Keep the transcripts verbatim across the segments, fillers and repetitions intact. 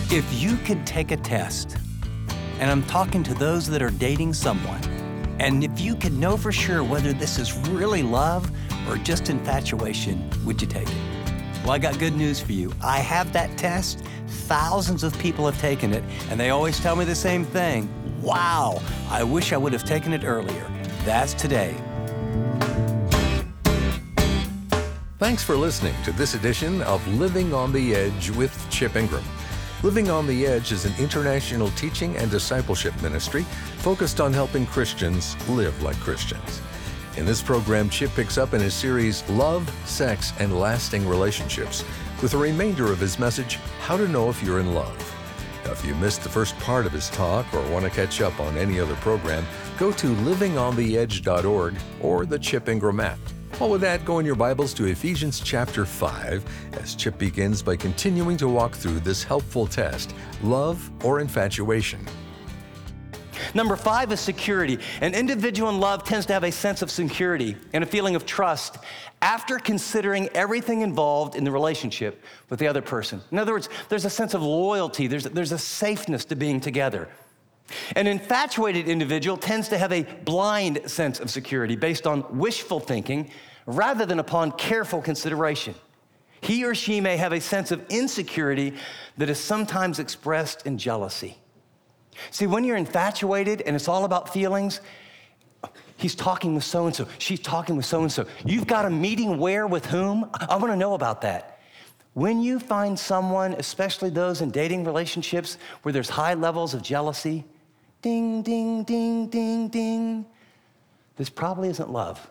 If you could take a test, and I'm talking to those that are dating someone, and if you could know for sure whether this is really love or just infatuation, would you take it? Well, I got good news for you. I have that test. Thousands of people have taken it, and they always tell me the same thing. Wow, I wish I would have taken it earlier. That's today. Thanks for listening to this edition of Living on the Edge with Chip Ingram. Living on the Edge is an international teaching and discipleship ministry focused on helping Christians live like Christians. In this program, Chip picks up in his series, Love, Sex, and Lasting Relationships, with a remainder of his message, How to Know If You're in Love. Now, if you missed the first part of his talk or want to catch up on any other program, go to living on the edge dot org or the Chip Ingram app. Well, with that, go in your Bibles to Ephesians chapter five, as Chip begins by continuing to walk through this helpful test, love or infatuation. Number five is security. An individual in love tends to have a sense of security and a feeling of trust after considering everything involved in the relationship with the other person. In other words, there's a sense of loyalty, there's, there's a safeness to being together. An infatuated individual tends to have a blind sense of security based on wishful thinking rather than upon careful consideration. He or she may have a sense of insecurity that is sometimes expressed in jealousy. See, when you're infatuated and it's all about feelings, he's talking with so-and-so, she's talking with so-and-so. You've got a meeting where with whom? I want to know about that. When you find someone, especially those in dating relationships where there's high levels of jealousy, ding, ding, ding, ding, ding, this probably isn't love.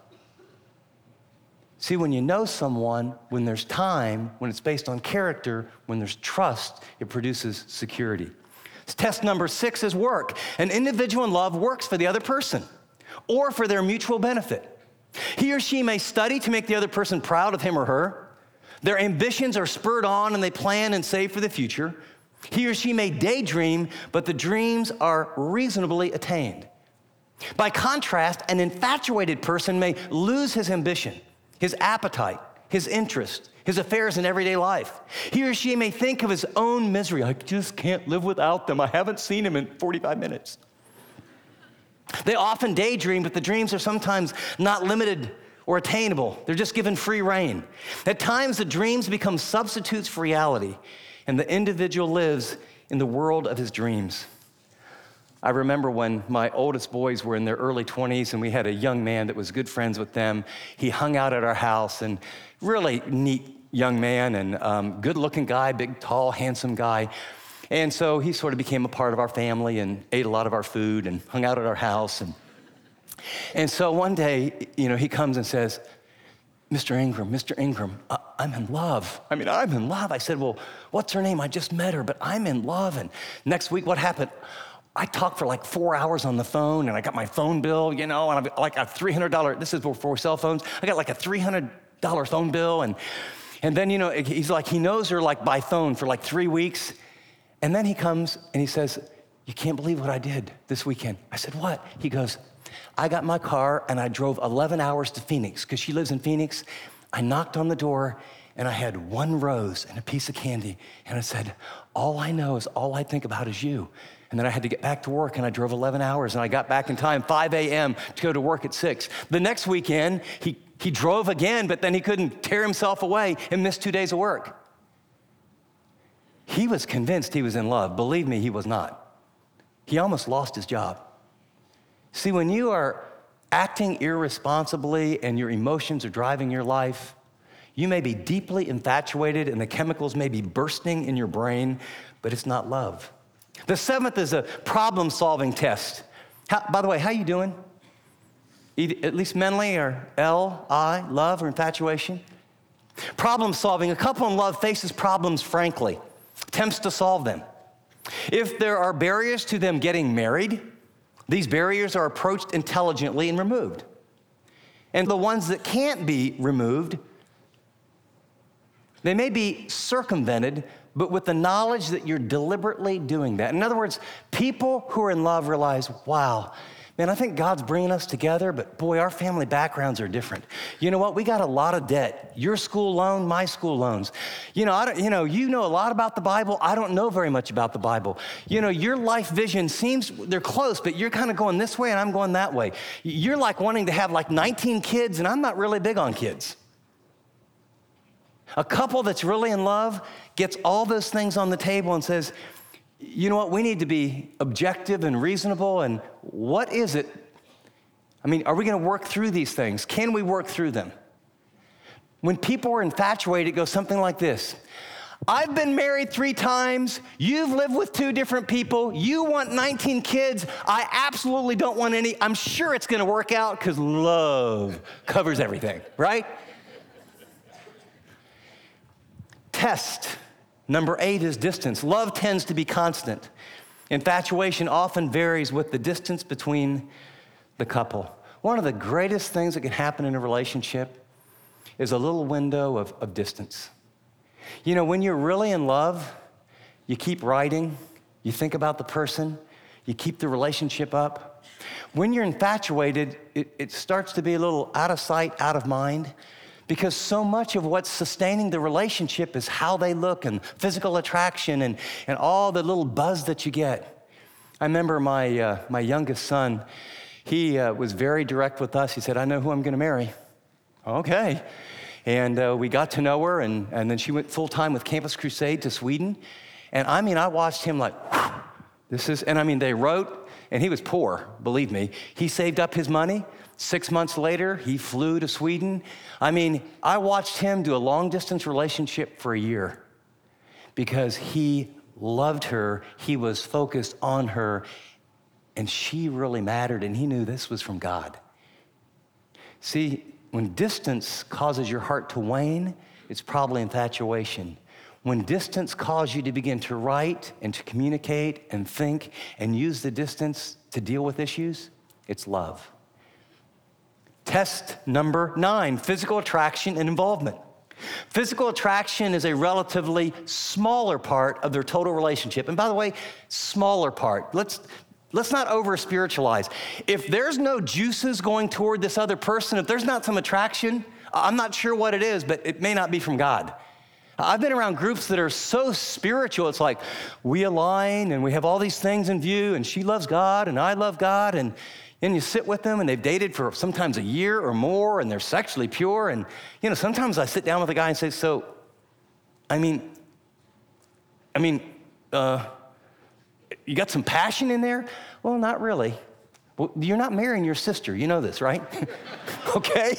See, when you know someone, when there's time, when it's based on character, when there's trust, it produces security. Test number six is work. An individual in love works for the other person or for their mutual benefit. He or she may study to make the other person proud of him or her. Their ambitions are spurred on and they plan and save for the future. He or she may daydream, but the dreams are reasonably attained. By contrast, an infatuated person may lose his ambition, his appetite, his interest, his affairs in everyday life. He or she may think of his own misery. I just can't live without them. I haven't seen him in forty-five minutes. They often daydream, but the dreams are sometimes not limited or attainable. They're just given free rein. At times, the dreams become substitutes for reality, and the individual lives in the world of his dreams. I remember when my oldest boys were in their early twenties, and we had a young man that was good friends with them. He hung out at our house, and really neat young man, and um, good-looking guy, big, tall, handsome guy. And so he sort of became a part of our family and ate a lot of our food and hung out at our house. And, and so one day, you know, he comes and says, Mister Ingram, Mister Ingram, I- I'm in love. I mean, I'm in love. I said, well, what's her name? I just met her, but I'm in love. And next week, what happened? I talked for like four hours on the phone, and I got my phone bill, you know, and I've like a three hundred dollars, this is before cell phones, I got like a three hundred dollars phone bill, and and then, you know, he's like, he knows her like by phone for like three weeks, and then he comes and he says, you can't believe what I did this weekend. I said, what? He goes, I got my car and I drove eleven hours to Phoenix, because she lives in Phoenix. I knocked on the door, and I had one rose and a piece of candy, and I said, all I know is all I think about is you. And then I had to get back to work, and I drove eleven hours, and I got back in time, five a.m., to go to work at six. The next weekend, he, he drove again, but then he couldn't tear himself away and missed two days of work. He was convinced he was in love. Believe me, he was not. He almost lost his job. See, when you are acting irresponsibly and your emotions are driving your life, you may be deeply infatuated and the chemicals may be bursting in your brain, but it's not love. The seventh is a problem-solving test. How, by the way, how you doing? At least mentally, or L, I, love, or infatuation? Problem-solving. A couple in love faces problems frankly, attempts to solve them. If there are barriers to them getting married, these barriers are approached intelligently and removed. And the ones that can't be removed, they may be circumvented, but with the knowledge that you're deliberately doing that. In other words, people who are in love realize, wow, Man, I think God's bringing us together, but boy, our family backgrounds are different. You know what? We got a lot of debt. Your school loan, my school loans. You know, I don't, you know, you know a lot about the Bible. I don't know very much about the Bible. You know, your life vision seems, they're close, but you're kind of going this way and I'm going that way. You're like wanting to have like nineteen kids, and I'm not really big on kids. A couple that's really in love gets all those things on the table and says, you know what, we need to be objective and reasonable, and what is it? I mean, are we gonna work through these things? Can we work through them? When people are infatuated, it goes something like this. I've been married three times, you've lived with two different people, you want nineteen kids, I absolutely don't want any. I'm sure it's gonna work out because love covers everything, right? Test. Number eight is distance. Love tends to be constant. Infatuation often varies with the distance between the couple. One of the greatest things that can happen in a relationship is a little window of, of distance. You know, when you're really in love, you keep writing, you think about the person, you keep the relationship up. When you're infatuated, it, it starts to be a little out of sight, out of mind. Because so much of what's sustaining the relationship is how they look and physical attraction and, and all the little buzz that you get. I remember my, uh, my youngest son, he uh, was very direct with us. He said, I know who I'm gonna marry. Okay. And uh, we got to know her, and, and then she went full-time with Campus Crusade to Sweden. And I mean, I watched him like, this is, and I mean, they wrote, and he was poor, believe me. He saved up his money. Six months later, he flew to Sweden. I mean, I watched him do a long-distance relationship for a year because he loved her, he was focused on her, and she really mattered, and he knew this was from God. See, when distance causes your heart to wane, it's probably infatuation. When distance causes you to begin to write and to communicate and think and use the distance to deal with issues, it's love. Test number nine, physical attraction and involvement. Physical attraction is a relatively smaller part of their total relationship. And by the way, smaller part. Let's, let's not over-spiritualize. If there's no juices going toward this other person, if there's not some attraction, I'm not sure what it is, but it may not be from God. I've been around groups that are so spiritual, it's like we align and we have all these things in view, and she loves God and I love God, and And you sit with them, and they've dated for sometimes a year or more, and they're sexually pure. And, you know, sometimes I sit down with a guy and say, so, I mean, I mean, uh, you got some passion in there? Well, not really. Well, you're not marrying your sister. You know this, right? Okay?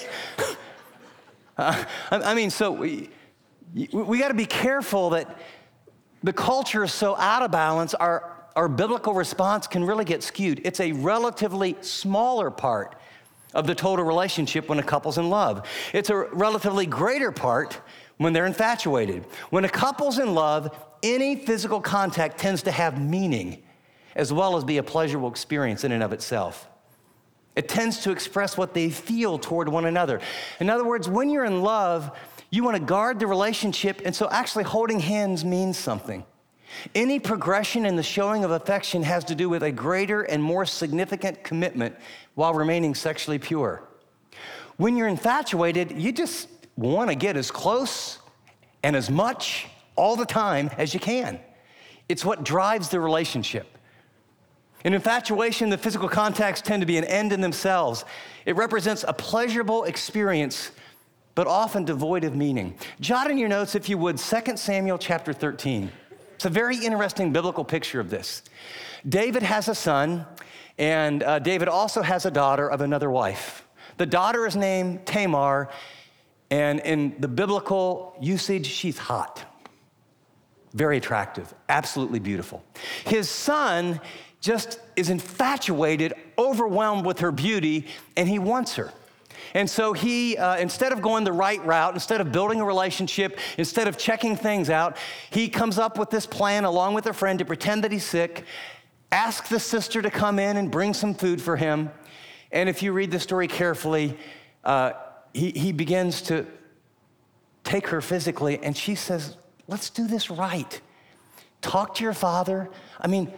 Uh, I, I mean, so we, we got to be careful that the culture is so out of balance, our Our biblical response can really get skewed. It's a relatively smaller part of the total relationship when a couple's in love. It's a relatively greater part when they're infatuated. When a couple's in love, any physical contact tends to have meaning as well as be a pleasurable experience in and of itself. It tends to express what they feel toward one another. In other words, when you're in love, you want to guard the relationship, and so actually holding hands means something. Any progression in the showing of affection has to do with a greater and more significant commitment while remaining sexually pure. When you're infatuated, you just want to get as close and as much all the time as you can. It's what drives the relationship. In infatuation, the physical contacts tend to be an end in themselves. It represents a pleasurable experience, but often devoid of meaning. Jot in your notes, if you would, Second Samuel chapter thirteen. It's a very interesting biblical picture of this. David has a son, and uh, David also has a daughter of another wife. The daughter is named Tamar, and in the biblical usage, she's hot. Very attractive, absolutely beautiful. His son just is infatuated, overwhelmed with her beauty, and he wants her. And so he, uh, instead of going the right route, instead of building a relationship, instead of checking things out, he comes up with this plan along with a friend to pretend that he's sick, ask the sister to come in and bring some food for him. And if you read the story carefully, uh, he, he begins to take her physically, and she says, let's do this right. Talk to your father. I mean,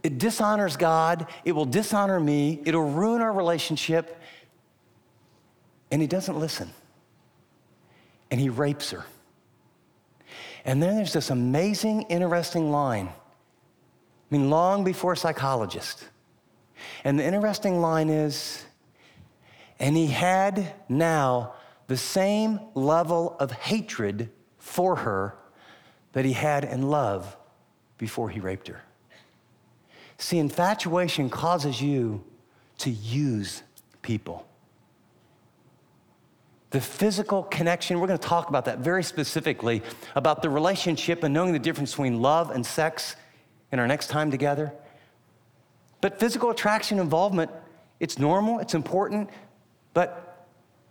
it dishonors God, it will dishonor me, it'll ruin our relationship, and he doesn't listen. And he rapes her. And then there's this amazing, interesting line. I mean, long before psychologists. And the interesting line is, and he had now the same level of hatred for her that he had in love before he raped her. See, infatuation causes you to use people. The physical connection, we're going to talk about that very specifically, about the relationship and knowing the difference between love and sex in our next time together. But physical attraction involvement, it's normal, it's important, but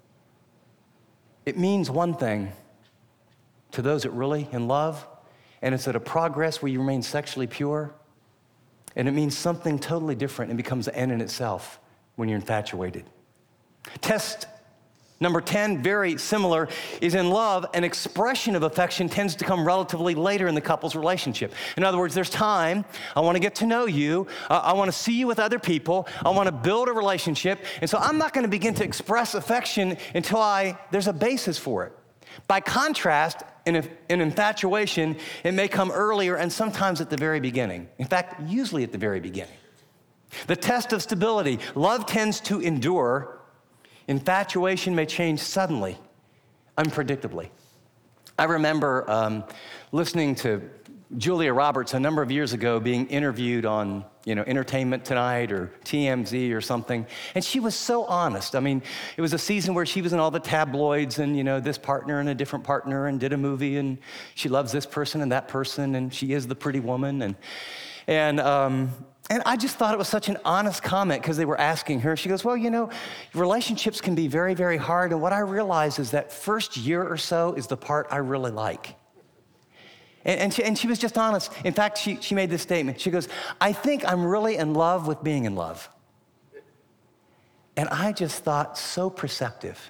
it means one thing to those that really in love, and it's at a progress where you remain sexually pure, and it means something totally different and becomes an end in itself when you're infatuated. Test number ten, very similar, is in love, an expression of affection tends to come relatively later in the couple's relationship. In other words, there's time. I want to get to know you. Uh, I want to see you with other people. I want to build a relationship. And so I'm not going to begin to express affection until I there's a basis for it. By contrast, in, a, in infatuation, it may come earlier and sometimes at the very beginning. In fact, usually at the very beginning. The test of stability. Love tends to endure. Infatuation may change suddenly, unpredictably. I remember um, listening to Julia Roberts a number of years ago being interviewed on, you know, Entertainment Tonight or T M Z or something, and she was so honest. I mean, it was a season where she was in all the tabloids and, you know, this partner and a different partner and did a movie, and she loves this person and that person, and she is the pretty woman, and and um, And I just thought it was such an honest comment because they were asking her. She goes, well, you know, relationships can be very, very hard. And what I realized is that first year or so is the part I really like. And, and, she, and she was just honest. In fact, she, she made this statement. She goes, I think I'm really in love with being in love. And I just thought, so perceptive.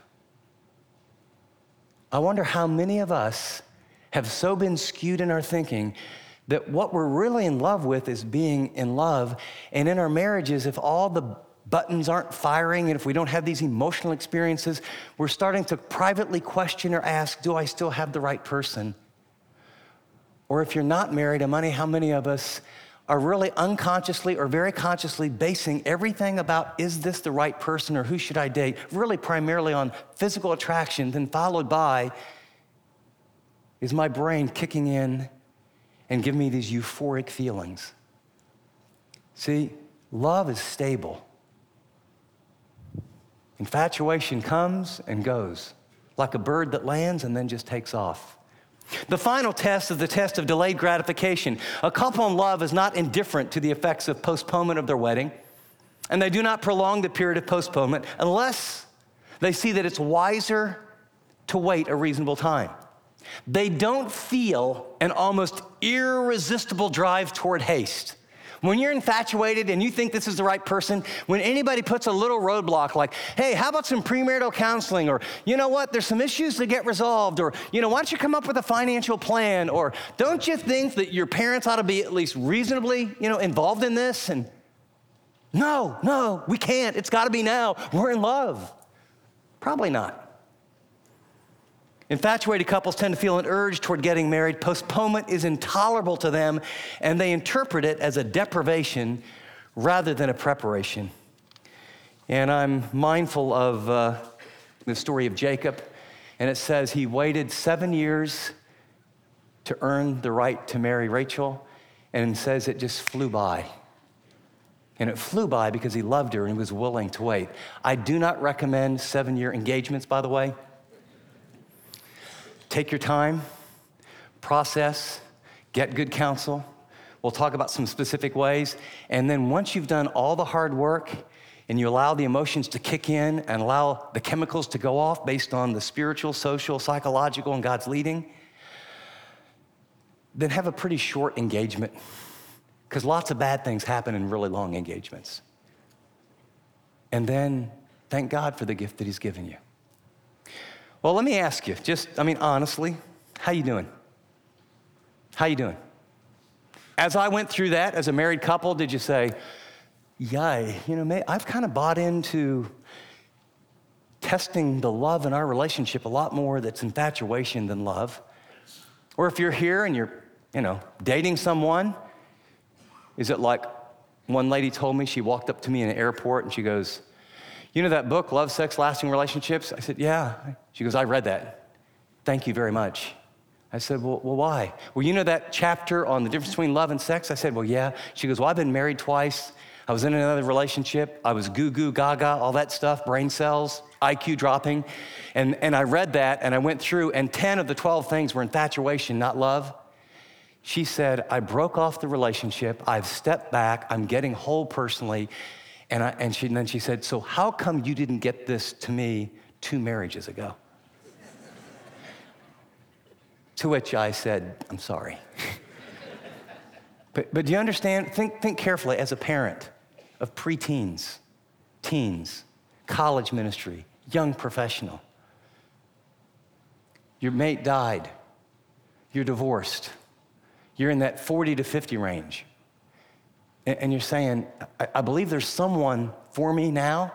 I wonder how many of us have so been skewed in our thinking that what we're really in love with is being in love. And in our marriages, if all the buttons aren't firing and if we don't have these emotional experiences, we're starting to privately question or ask, do I still have the right person? Or if you're not married, I'm wondering how many of us are really unconsciously or very consciously basing everything about, is this the right person or who should I date, really primarily on physical attraction, then followed by, is my brain kicking in and give me these euphoric feelings? See, love is stable. Infatuation comes and goes, like a bird that lands and then just takes off. The final test is the test of delayed gratification. A couple in love is not indifferent to the effects of postponement of their wedding, and they do not prolong the period of postponement unless they see that it's wiser to wait a reasonable time. They don't feel an almost irresistible drive toward haste. When you're infatuated and you think this is the right person, when anybody puts a little roadblock like, hey, how about some premarital counseling? Or, you know what, there's some issues to get resolved. Or, you know, why don't you come up with a financial plan? Or, don't you think that your parents ought to be at least reasonably, you know, involved in this? And no, no, we can't. It's got to be now. We're in love. Probably not. Infatuated couples tend to feel an urge toward getting married. Postponement is intolerable to them, and they interpret it as a deprivation rather than a preparation. And I'm mindful of uh, the story of Jacob, and it says he waited seven years to earn the right to marry Rachel, and it says it just flew by. And it flew by because he loved her and he was willing to wait. I do not recommend seven-year engagements, by the way. Take your time, process, get good counsel. We'll talk about some specific ways. And then once you've done all the hard work and you allow the emotions to kick in and allow the chemicals to go off based on the spiritual, social, psychological, and God's leading, then have a pretty short engagement, because lots of bad things happen in really long engagements. And then thank God for the gift that he's given you. Well, let me ask you, just, I mean, honestly, how you doing? How you doing? As I went through that as a married couple, did you say, yay, you know, may, I've kind of bought into testing the love in our relationship a lot more that's infatuation than love? Or if you're here and you're, you know, dating someone, is it like one lady told me, she walked up to me in an airport and she goes, you know that book, Love, Sex, Lasting Relationships? I said, yeah. She goes, I read that. Thank you very much. I said, well, well, why? Well, you know that chapter on the difference between love and sex? I said, well, yeah. She goes, well, I've been married twice. I was in another relationship. I was goo goo gaga, all that stuff, brain cells, I Q dropping. And, and I read that and I went through and ten of the twelve things were infatuation, not love. She said, I broke off the relationship. I've stepped back. I'm getting whole personally. And, I, and, she, and then she said, so how come you didn't get this to me two marriages ago? To which I said, I'm sorry. but, but do you understand? Think, think carefully as a parent of preteens, teens, college ministry, young professional. Your mate died. You're divorced. You're in that forty to fifty range. And, and you're saying, I, I believe there's someone for me now.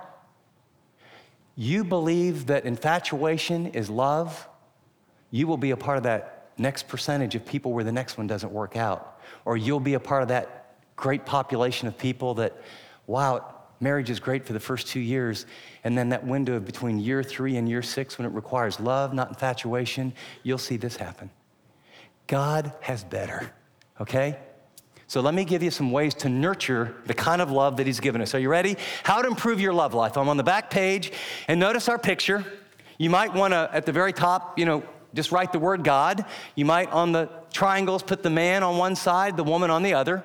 You believe that infatuation is love. You will be a part of that next percentage of people where the next one doesn't work out. Or you'll be a part of that great population of people that, wow, marriage is great for the first two years, and then that window of between year three and year six when it requires love, not infatuation, you'll see this happen. God has better, okay? So let me give you some ways to nurture the kind of love that he's given us. Are you ready? How to improve your love life. I'm on the back page, and notice our picture. You might want to, at the very top, you know, just write the word God. You might, on the triangles, put the man on one side, the woman on the other.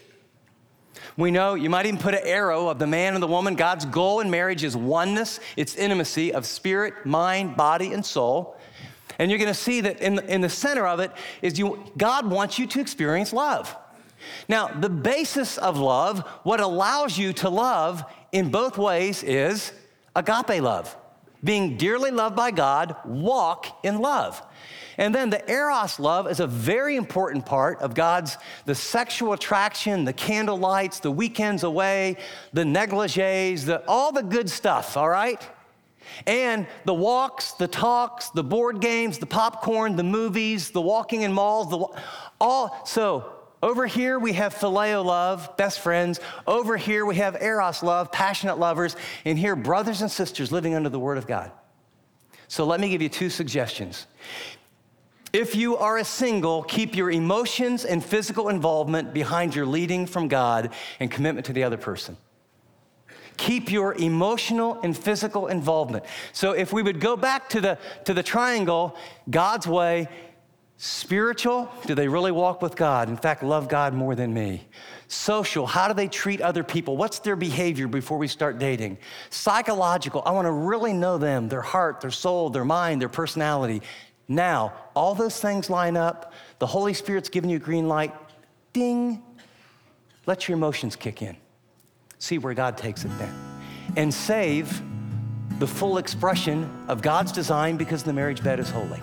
We know you might even put an arrow of the man and the woman. God's goal in marriage is oneness. It's intimacy of spirit, mind, body, and soul. And you're going to see that in the, in the center of it is you, God wants you to experience love. Now, the basis of love, what allows you to love in both ways is agape love. Being dearly loved by God, walk in love. And then the eros love is a very important part of God's, the sexual attraction, the candle lights, the weekends away, the negligees, the, all the good stuff, all right? And the walks, the talks, the board games, the popcorn, the movies, the walking in malls, the all. So over here we have phileo love, best friends. Over here we have eros love, passionate lovers. And here, brothers and sisters living under the word of God. So let me give you two suggestions. If you are a single, keep your emotions and physical involvement behind your leading from God and commitment to the other person. Keep your emotional and physical involvement. So if we would go back to the, to the triangle, God's way, spiritual, do they really walk with God? In fact, love God more than me. Social, how do they treat other people? What's their behavior before we start dating? Psychological, I want to really know them, their heart, their soul, their mind, their personality. Now, all those things line up. The Holy Spirit's giving you a green light. Ding. Let your emotions kick in. See where God takes it then. And save the full expression of God's design because the marriage bed is holy.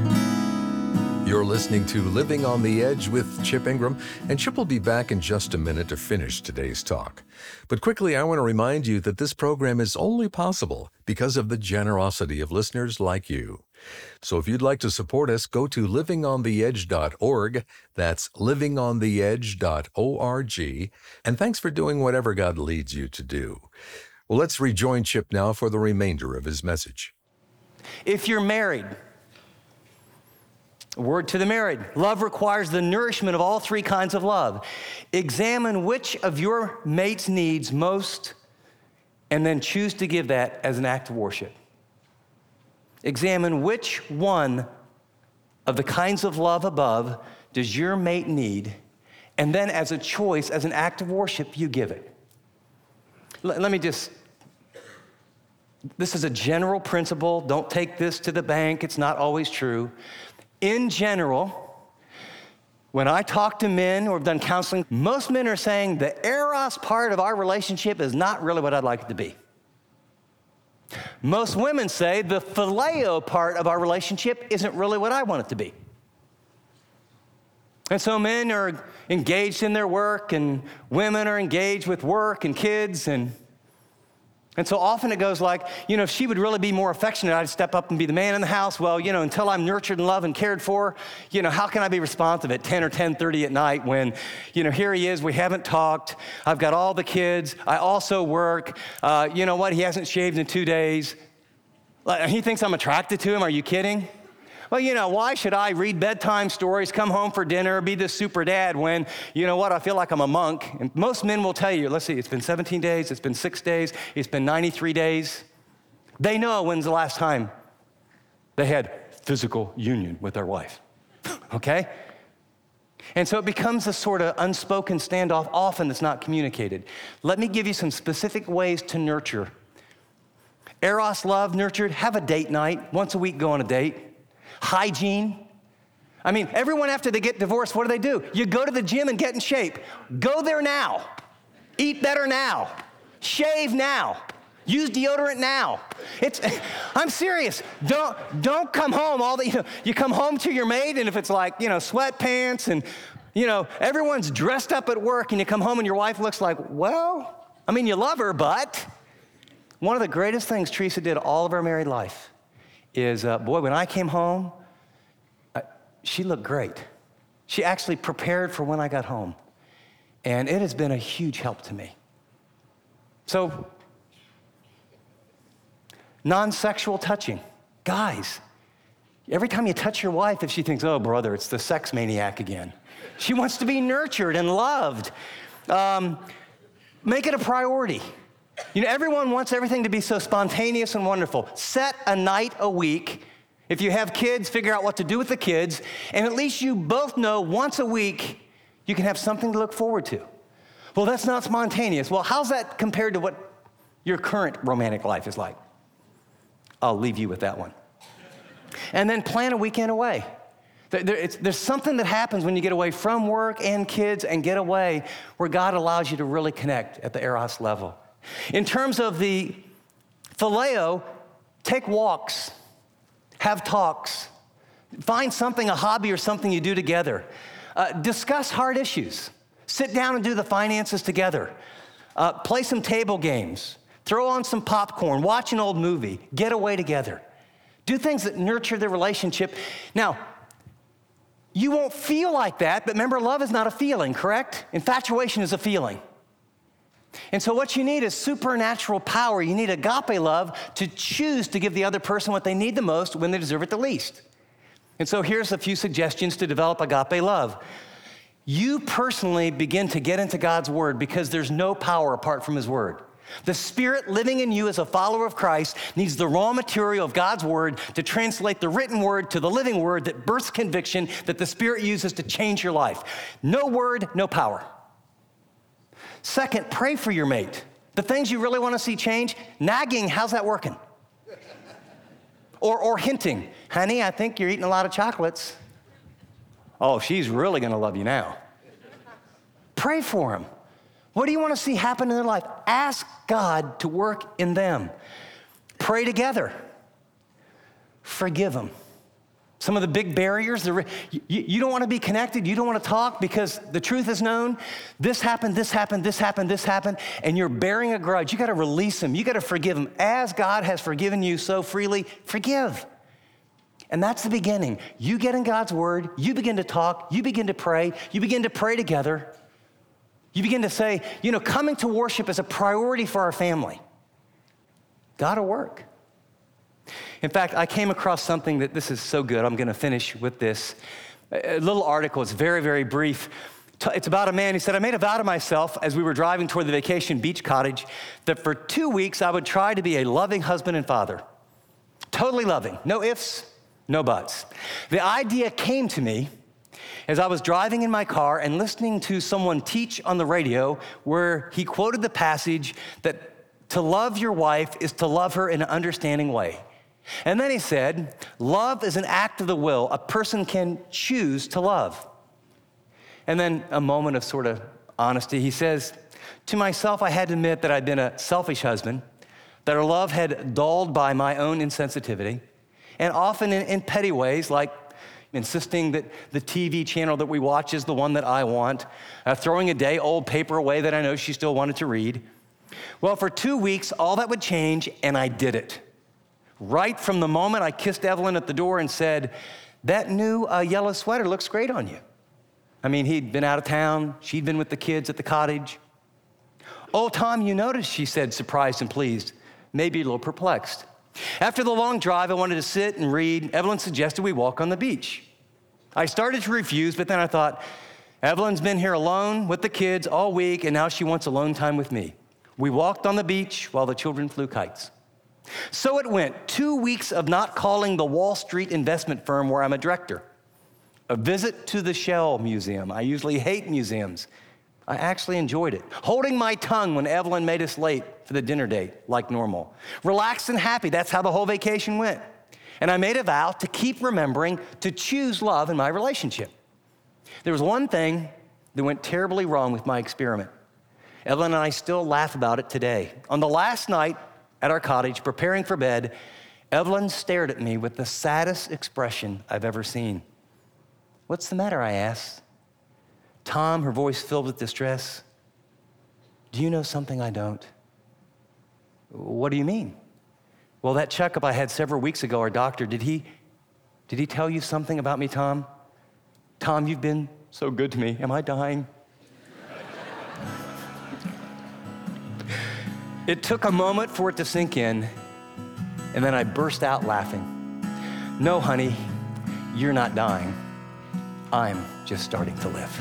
You're listening to Living on the Edge with Chip Ingram, and Chip will be back in just a minute to finish today's talk. But quickly, I want to remind you that this program is only possible because of the generosity of listeners like you. So if you'd like to support us, go to living on the edge dot org. That's living on the edge dot org. And thanks for doing whatever God leads you to do. Well, let's rejoin Chip now for the remainder of his message. If you're married, a word to the married. Love requires the nourishment of all three kinds of love. Examine which of your mate's needs most, and then choose to give that as an act of worship. Examine which one of the kinds of love above does your mate need, and then as a choice, as an act of worship, you give it. L- let me just, this is a general principle. Don't take this to the bank. It's not always true. In general, when I talk to men or have done counseling, most men are saying the eros part of our relationship is not really what I'd like it to be. Most women say the phileo part of our relationship isn't really what I want it to be. And so men are engaged in their work, and women are engaged with work and kids, and And so often it goes like, you know, if she would really be more affectionate, I'd step up and be the man in the house. Well, you know, until I'm nurtured and loved and cared for, you know, how can I be responsive at ten or ten thirty at night when, you know, here he is, we haven't talked, I've got all the kids, I also work, uh, you know what, he hasn't shaved in two days. He thinks I'm attracted to him, are you kidding? Well, you know, why should I read bedtime stories, come home for dinner, be the super dad when, you know what, I feel like I'm a monk? And most men will tell you, let's see, it's been seventeen days, it's been six days, it's been ninety-three days. They know when's the last time they had physical union with their wife, okay? And so it becomes a sort of unspoken standoff, often that's not communicated. Let me give you some specific ways to nurture. Eros love, nurtured, have a date night, once a week go on a date. Hygiene. I mean, everyone after they get divorced, what do they do? You go to the gym and get in shape. Go there now. Eat better now. Shave now. Use deodorant now. It's, I'm serious. Don't, don't come home all the, you know, you come home to your maid and if it's like, you know, sweatpants and, you know, everyone's dressed up at work and you come home and your wife looks like, well, I mean, you love her, but one of the greatest things Teresa did all of her married life is, uh, boy, when I came home, uh, she looked great. She actually prepared for when I got home. And it has been a huge help to me. So, non-sexual touching. Guys, every time you touch your wife, if she thinks, oh, brother, it's the sex maniac again. She wants to be nurtured and loved. Um, make it a priority. You know, everyone wants everything to be so spontaneous and wonderful. Set a night a week. If you have kids, figure out what to do with the kids. And at least you both know once a week you can have something to look forward to. Well, that's not spontaneous. Well, how's that compared to what your current romantic life is like? I'll leave you with that one. And then plan a weekend away. There, there, it's, there's something that happens when you get away from work and kids and get away where God allows you to really connect at the Eros level. In terms of the phileo, take walks, have talks, find something, a hobby or something you do together. Uh, discuss hard issues. Sit down and do the finances together. Uh, play some table games. Throw on some popcorn. Watch an old movie. Get away together. Do things that nurture the relationship. Now, you won't feel like that, but remember, love is not a feeling, correct? Infatuation is a feeling. And so what you need is supernatural power. You need agape love to choose to give the other person what they need the most when they deserve it the least. And so here's a few suggestions to develop agape love. You personally begin to get into God's word because there's no power apart from his word. The Spirit living in you as a follower of Christ needs the raw material of God's word to translate the written word to the living word that births conviction that the Spirit uses to change your life. No word, no power. Second, pray for your mate. The things you really want to see change, nagging, how's that working? Or, or hinting, honey, I think you're eating a lot of chocolates. Oh, she's really going to love you now. Pray for him. What do you want to see happen in their life? Ask God to work in them. Pray together. Forgive them. Some of the big barriers, the, you, you don't want to be connected, you don't want to talk because the truth is known. This happened, this happened, this happened, this happened, and you're bearing a grudge. You got to release them. You got to forgive them. As God has forgiven you so freely, forgive. And that's the beginning. You get in God's word, you begin to talk, you begin to pray, you begin to pray together. You begin to say, you know, coming to worship is a priority for our family. God will work. In fact, I came across something that this is so good. I'm going to finish with this. A little article. It's very, very brief. It's about a man. He said, I made a vow to myself as we were driving toward the vacation beach cottage that for two weeks I would try to be a loving husband and father. Totally loving. No ifs, no buts. The idea came to me as I was driving in my car and listening to someone teach on the radio where he quoted the passage that to love your wife is to love her in an understanding way. And then he said, love is an act of the will. A person can choose to love. And then a moment of sort of honesty. He says, to myself, I had to admit that I'd been a selfish husband, that our love had dulled by my own insensitivity, and often in, in petty ways like insisting that the T V channel that we watch is the one that I want, uh, throwing a day-old paper away that I know she still wanted to read. Well, for two weeks, all that would change, and I did it. Right from the moment I kissed Evelyn at the door and said, that new uh, yellow sweater looks great on you. I mean, he'd been out of town. She'd been with the kids at the cottage. Oh, Tom, you noticed, she said, surprised and pleased, maybe a little perplexed. After the long drive, I wanted to sit and read. Evelyn suggested we walk on the beach. I started to refuse, but then I thought, Evelyn's been here alone with the kids all week, and now she wants alone time with me. We walked on the beach while the children flew kites. So it went, two weeks of not calling the Wall Street investment firm where I'm a director. A visit to the Shell Museum. I usually hate museums. I actually enjoyed it. Holding my tongue when Evelyn made us late for the dinner date, like normal. Relaxed and happy, that's how the whole vacation went. And I made a vow to keep remembering to choose love in my relationship. There was one thing that went terribly wrong with my experiment. Evelyn and I still laugh about it today. On the last night at our cottage, preparing for bed, Evelyn stared at me with the saddest expression I've ever seen. What's the matter, I asked. Tom, her voice filled with distress. Do you know something I don't? What do you mean? Well, that checkup I had several weeks ago, our doctor, did he, did he tell you something about me, Tom? Tom, you've been so good to me. Am I dying? It took a moment for it to sink in, and then I burst out laughing. No, honey, you're not dying. I'm just starting to live.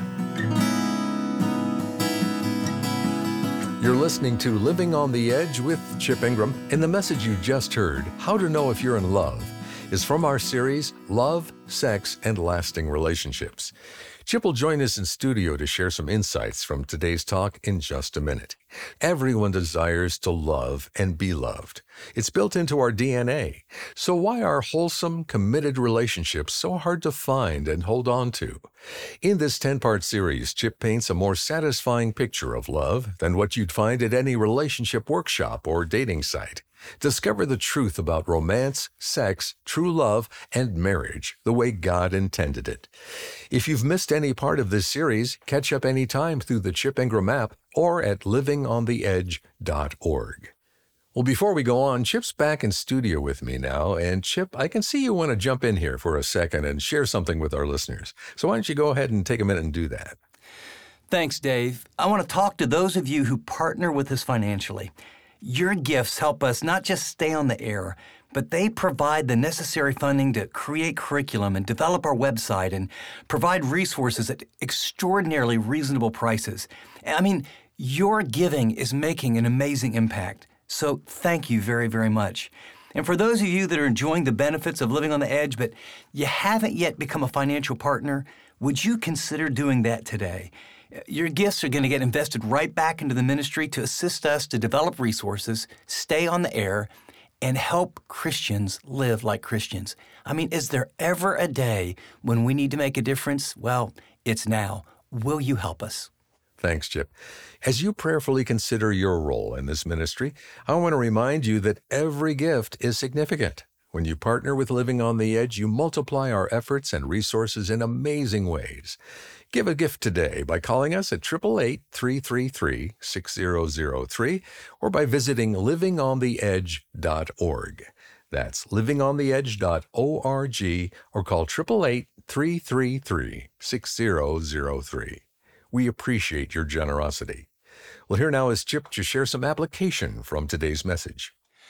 You're listening to Living on the Edge with Chip Ingram, and the message you just heard, How to Know If You're in Love, is from our series, Love, Sex, and Lasting Relationships. Chip will join us in studio to share some insights from today's talk in just a minute. Everyone desires to love and be loved. It's built into our D N A. So why are wholesome, committed relationships so hard to find and hold on to? In this ten-part series, Chip paints a more satisfying picture of love than what you'd find at any relationship workshop or dating site. Discover the truth about romance, sex, true love, and marriage the way God intended it. If you've missed any part of this series, catch up anytime through the Chip Ingram app or at living on the edge dot org. Well, before we go on, Chip's back in studio with me now, and Chip, I can see you want to jump in here for a second and share something with our listeners. So why don't you go ahead and take a minute and do that? Thanks, Dave. I want to talk to those of you who partner with us financially. Your gifts help us not just stay on the air, but they provide the necessary funding to create curriculum and develop our website and provide resources at extraordinarily reasonable prices. I mean, your giving is making an amazing impact. So thank you very, very much. And for those of you that are enjoying the benefits of living on the edge, but you haven't yet become a financial partner, would you consider doing that today? Your gifts are going to get invested right back into the ministry to assist us to develop resources, stay on the air, and help Christians live like Christians. I mean, is there ever a day when we need to make a difference? Well, it's now. Will you help us? Thanks, Chip. As you prayerfully consider your role in this ministry, I want to remind you that every gift is significant. When you partner with Living on the Edge, you multiply our efforts and resources in amazing ways. Give a gift today by calling us at eight eight eight, three three three, six zero zero three or by visiting living on the edge dot org. That's living on the edge dot org or call eight eight eight, three three three, six zero zero three. We appreciate your generosity. Well, here now is Chip to share some application from today's message.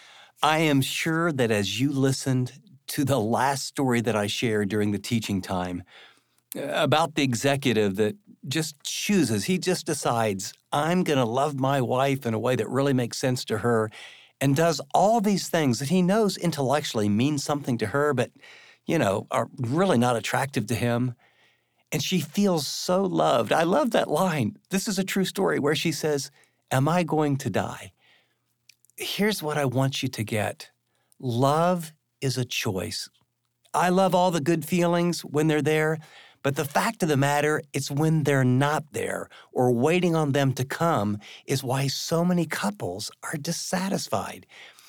I am sure that as you listened to the last story that I shared during the teaching time about the executive that just chooses, he just decides, I'm going to love my wife in a way that really makes sense to her, and does all these things that he knows intellectually mean something to her, but, you know, are really not attractive to him. And she feels so loved. I love that line. This is a true story where she says, am I going to die? Here's what I want you to get. Love is a choice. I love all the good feelings when they're there, but the fact of the matter, it's when they're not there or waiting on them to come is why so many couples are dissatisfied.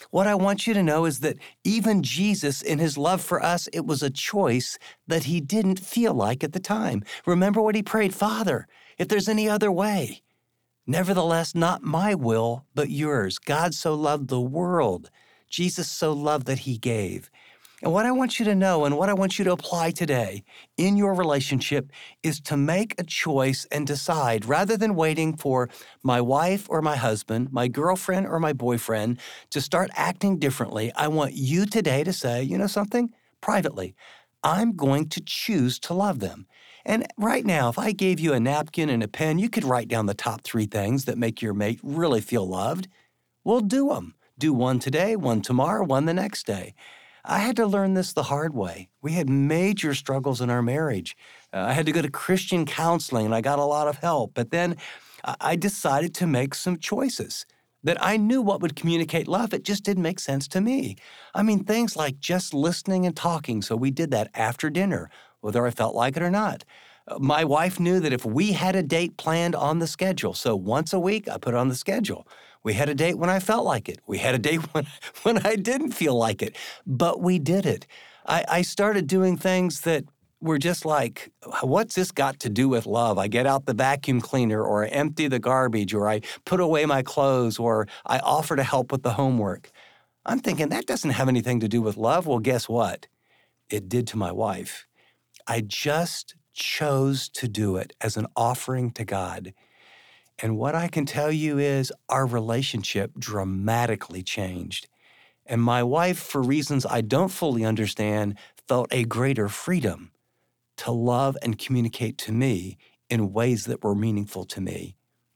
What I want you to know is that even Jesus, in his love for us, it was a choice that he didn't feel like at the time. Remember what he prayed, Father, if there's any other way. Nevertheless, not my will, but yours. God so loved the world. Jesus so loved that he gave. And what I want you to know and what I want you to apply today in your relationship is to make a choice and decide, rather than waiting for my wife or my husband, my girlfriend or my boyfriend to start acting differently. I want you today to say, you know something, privately, I'm going to choose to love them. And right now, if I gave you a napkin and a pen, you could write down the top three things that make your mate really feel loved. Well, do them. Do one today, one tomorrow, one the next day. I had to learn this the hard way. We had major struggles in our marriage. Uh, I had to go to Christian counseling, and I got a lot of help. But then I decided to make some choices that I knew what would communicate love. It just didn't make sense to me. I mean, things like just listening and talking. So we did that after dinner, whether I felt like it or not. Uh, My wife knew that if we had a date planned on the schedule, so once a week, I put it on the schedule. We had a date when I felt like it. We had a date when, when I didn't feel like it, but we did it. I, I started doing things that were just like, what's this got to do with love? I get out the vacuum cleaner, or I empty the garbage, or I put away my clothes, or I offer to help with the homework. I'm thinking that doesn't have anything to do with love. Well, guess what? It did to my wife. I just chose to do it as an offering to God. And what I can tell you is our relationship dramatically changed. And my wife, for reasons I don't fully understand, felt a greater freedom to love and communicate to me in ways that were meaningful to me.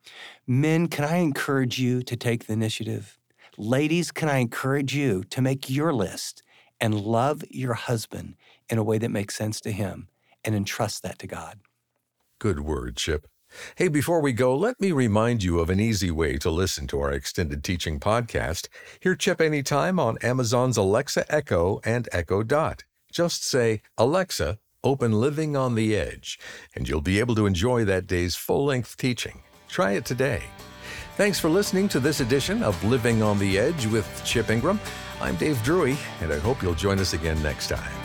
Men, can I encourage you to take the initiative? Ladies, can I encourage you to make your list and love your husband in a way that makes sense to him and entrust that to God? Good word, Chip. Hey, before we go, let me remind you of an easy way to listen to our extended teaching podcast. Hear Chip anytime on Amazon's Alexa Echo and Echo Dot. Just say, Alexa, open Living on the Edge, and you'll be able to enjoy that day's full-length teaching. Try it today. Thanks for listening to this edition of Living on the Edge with Chip Ingram. I'm Dave Drury, and I hope you'll join us again next time.